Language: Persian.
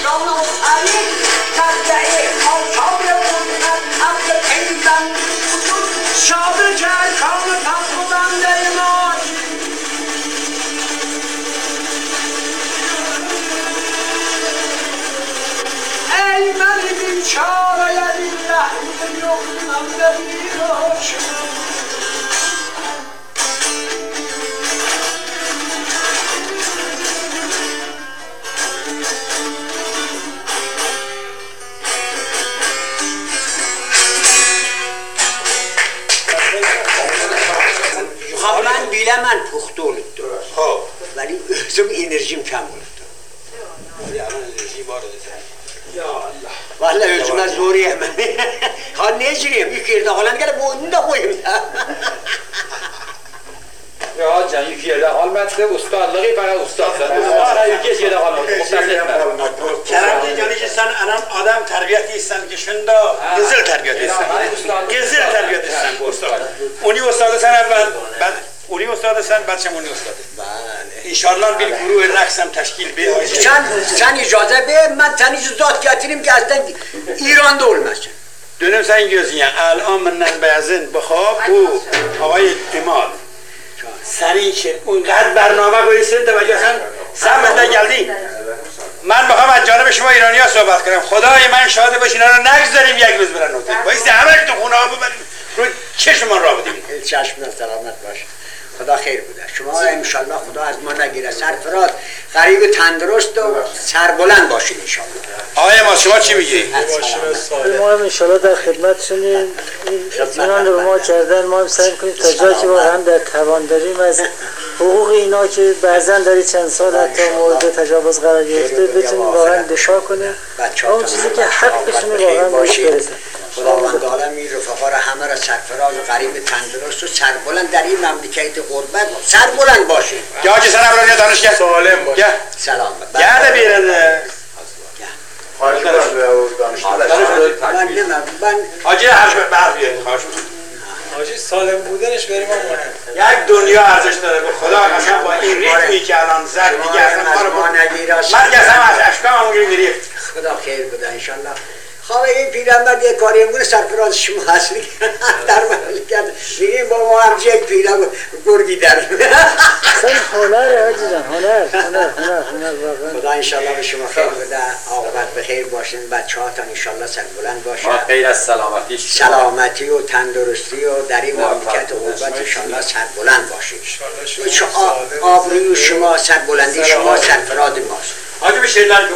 جانم علی تبدعی آشاب بودن عبد پیدن شاب جرکان تفضن دیمات ای من بیچاره یدی رحم یخنم بمیراش من بیله من پخته ولد خب ولی özüm enerjim kəm olubdu. enerji var Ya Allah. Vallahi özümə zor yemem. Ha ne cireyim? Yük yerde falan gelip boynunu da koyayım da. Ya can yük yerde kalmadı, ustalığı bana ustasın. Bana yük yerde kalmadı, muhtaç etme. Kerem diyeceğini ki sen anam adam terbiyet etsen ki şunda güzel terbiyet etsen. Güzel terbiyet etsen bu ustad. Onu ustadı sen evvel, ben onu ustadı sen, ben onu ustadı. İnşallah bir guru rəqsəm təşkil bir. Sen icazə ver, ben seni zat getireyim ki aslında İran'da olmasın. Dönüm sen gözün ya, الان من بازن بخواب bu آقای اماد. Senin için اونقدر برنامه koyuyorsun توجه sen benden geldin. من میخوام از جانب شما ایرانی‌ها صحبت کنم. خدای من شاهد باشین اینا رو نگذاریم یک روز برن اوتل. بایستی همه تو خونه ها ببریم. رو چشمان را بدیم. چشمنا سلامت باش. خدا خیر بوده. شما انشالله خدا از ما نگیره. سرفراز غریب تندرست و سربلند باشین انشالله. آقای ما شما چی میگی؟ ما هم انشالله در خدمتشونیم. اطمینان رو ما کردن، ما هم سعی کنیم تا جایی که واقعا در توان داریم از حقوق اینا که بعضا در چند سال حتی مورد تجاوز قرار گرفته بتونیم واقعا دفاع کنیم. اون چیزی که حقشونه واقعا بهش برسه. خداوند عالم این رفقا را همه را سرفراز و غریب تندرست و سربلند در این مملکت غربت سربلند باشید. Ya hacı sen ablanıya danış gel. Salim baş. Gel. سلامت. Gel de bir yere. من نمیم من Hacıya her şey berf yedim. حاجی سالم بودنش بریم ما مهم. یک دنیا ارزش داره به خدا قسم با این ریتمی که الان زد دیگه اصلا از ما نگیره. من قسم از اشکام همون گرفت. خدا خیر بده انشالله. خواه این پیرمرد یک کاری امون سرفراز شما هستی در مملکت میگیم با ما همچه یک پیرم گرگی داریم. اصلا هنره حاجی جان، هنر واقعا. خدا انشالله به شما خیر بده، عاقبت به خیر باشین، بچه هاتان انشالله سربلند باشه، غیر از سلامتی سلامتی و تندرستی و در این مملکت غربت انشالله سربلند باشید. آبروی شما، سربلندی شما سرفراز ماست. Hacı bir şeyler